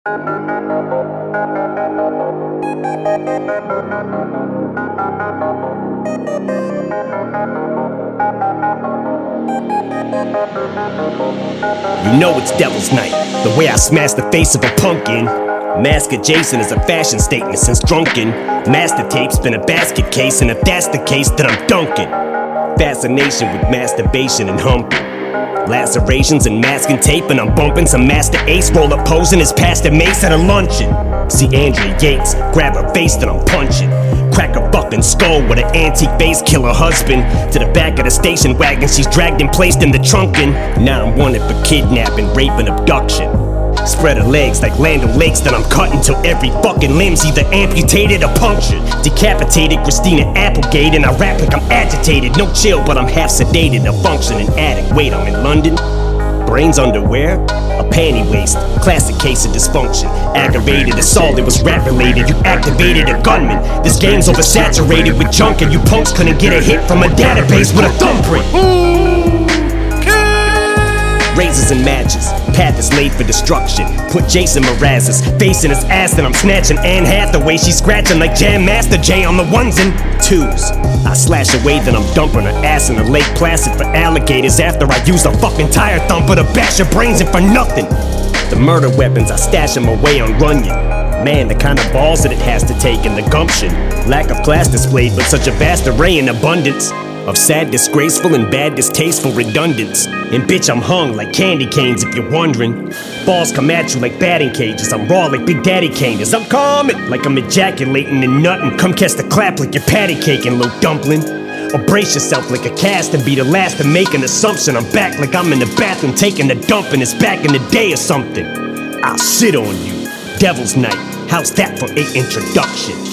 You know it's Devil's Night, the way I smash the face of a pumpkin. Mask of Jason is a fashion statement since drunken. Master tape's been a basket case, and if that's the case, then I'm dunking. Fascination with masturbation and humping. Lacerations and masking tape, and I'm bumping some Master Ace. Roll up posing as Pastor Mace at a luncheon. See Andrea Yates, grab her face, then I'm punching. Crack her fucking skull with an antique face, kill her husband. To the back of the station wagon, she's dragged and placed in the trunkin'. Now I'm wanted for kidnapping, rape, and abduction. Spread her legs like Land O'Lakes, then I'm cutting till every fucking limb's either amputated or punctured. Decapitated Christina Applegate, and I rap like I'm agitated. No chill, but I'm half sedated, a functioning addict. Wait, I'm in London? Brains underwear? A panty waist, classic case of dysfunction. Aggravated assault, it was rap related. You activated a gunman. This game's oversaturated with junk, and you punks couldn't get a hit from a database with a thumbprint. Razors and matches, path is laid for destruction. Put Jason Mraz's face in his ass, then I'm snatching Anne Hathaway. She's scratching like Jam Master Jay on the ones and twos. I slash away, then I'm dumping her ass in a Lake Placid for alligators. After I use a fucking tire thumper to bash her brains in for nothing. The murder weapons, I stash them away on Runyon. Man, the kind of balls that it has to take, and the gumption. Lack of class displayed, but such a vast array in abundance. Of sad, disgraceful, and bad, distasteful redundance. And bitch, I'm hung like candy canes if you're wondering. Balls come at you like batting cages. I'm raw like Big Daddy Kane is. I'm coming like I'm ejaculating and nutting. Come catch the clap like you're patty caking, little dumpling. Or brace yourself like a cast and be the last to make an assumption. I'm back like I'm in the bathroom taking a dump and it's back in the day or something. I'll shit on you. Devil's Night, how's that for an introduction?